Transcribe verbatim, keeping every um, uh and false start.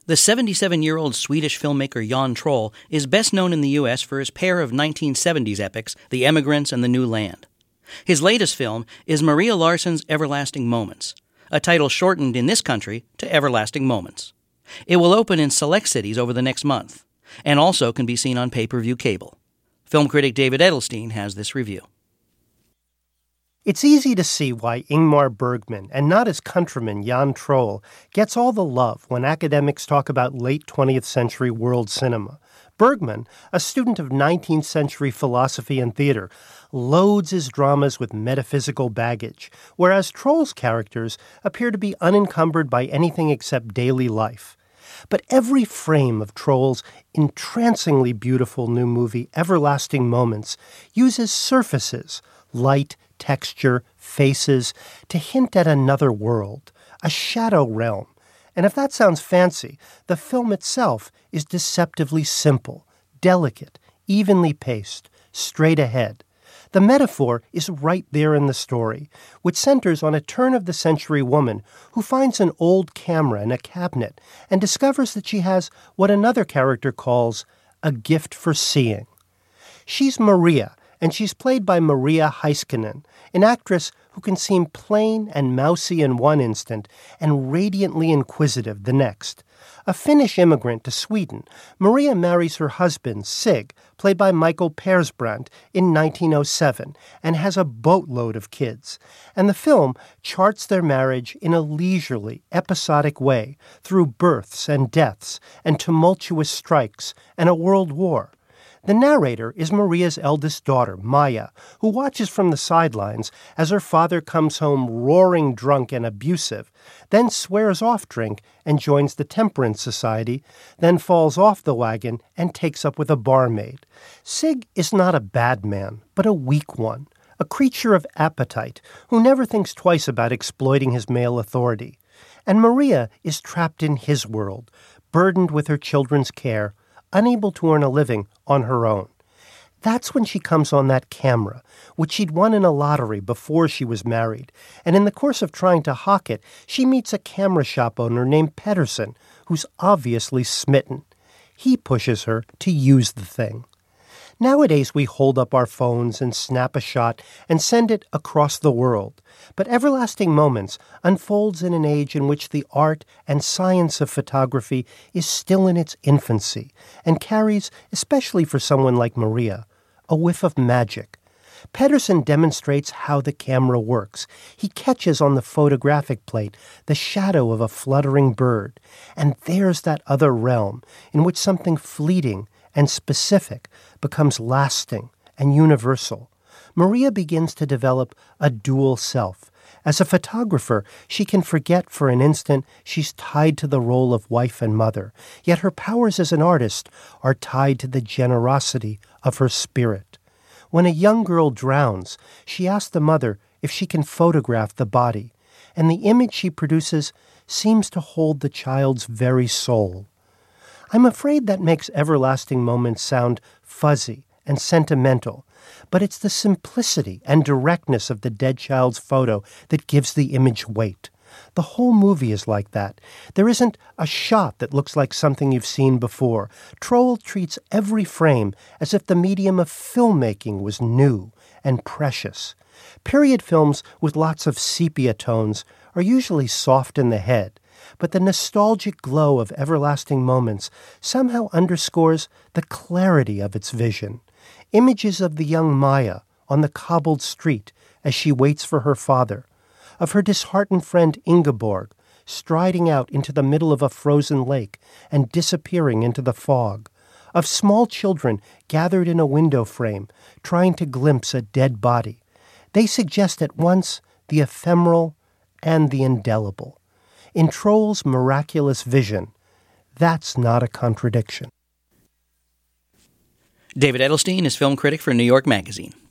The seventy-seven-year-old Swedish filmmaker Jan Troell is best known in the U S for his pair of nineteen seventies epics, The Emigrants and The New Land. His latest film is Maria Larsson's Everlasting Moments, a title shortened in this country to Everlasting Moments. It will open in select cities over the next month, and also can be seen on pay-per-view cable. Film critic David Edelstein has this review. It's easy to see why Ingmar Bergman, and not his countryman Jan Troell, gets all the love when academics talk about late twentieth century world cinema. Bergman, a student of nineteenth century philosophy and theater, loads his dramas with metaphysical baggage, whereas Troell's characters appear to be unencumbered by anything except daily life. But every frame of Troell's entrancingly beautiful new movie, Everlasting Moments, uses surfaces, light, texture, faces, to hint at another world, a shadow realm. And if that sounds fancy, the film itself is deceptively simple, delicate, evenly paced, straight ahead. The metaphor is right there in the story, which centers on a turn-of-the-century woman who finds an old camera in a cabinet and discovers that she has what another character calls a gift for seeing. She's Maria, and she's played by Maria Heiskanen, an actress who can seem plain and mousy in one instant and radiantly inquisitive the next. A Finnish immigrant to Sweden, Maria marries her husband, Sig, played by Michael Persbrandt, in nineteen oh seven, and has a boatload of kids. And the film charts their marriage in a leisurely, episodic way through births and deaths and tumultuous strikes and a world war. The narrator is Maria's eldest daughter, Maya, who watches from the sidelines as her father comes home roaring drunk and abusive, then swears off drink and joins the Temperance Society, then falls off the wagon and takes up with a barmaid. Sig is not a bad man, but a weak one, a creature of appetite who never thinks twice about exploiting his male authority. And Maria is trapped in his world, burdened with her children's care, unable to earn a living on her own. That's when she comes on that camera, which she'd won in a lottery before she was married, and in the course of trying to hawk it, she meets a camera shop owner named Pedersen, who's obviously smitten. He pushes her to use the thing. Nowadays we hold up our phones and snap a shot and send it across the world. But Everlasting Moments unfolds in an age in which the art and science of photography is still in its infancy and carries, especially for someone like Maria, a whiff of magic. Pedersen demonstrates how the camera works. He catches on the photographic plate the shadow of a fluttering bird, and there's that other realm in which something fleeting and specific becomes lasting and universal. Maria begins to develop a dual self. As a photographer, she can forget for an instant she's tied to the role of wife and mother, yet her powers as an artist are tied to the generosity of her spirit. When a young girl drowns, she asks the mother if she can photograph the body, and the image she produces seems to hold the child's very soul. I'm afraid that makes Everlasting Moments sound fuzzy and sentimental, but it's the simplicity and directness of the dead child's photo that gives the image weight. The whole movie is like that. There isn't a shot that looks like something you've seen before. Troell treats every frame as if the medium of filmmaking was new and precious. Period films with lots of sepia tones are usually soft in the head, but the nostalgic glow of Everlasting Moments somehow underscores the clarity of its vision. Images of the young Maya on the cobbled street as she waits for her father, of her disheartened friend Ingeborg striding out into the middle of a frozen lake and disappearing into the fog, of small children gathered in a window frame trying to glimpse a dead body. They suggest at once the ephemeral and the indelible. In Troell's miraculous vision, that's not a contradiction. David Edelstein is film critic for New York Magazine.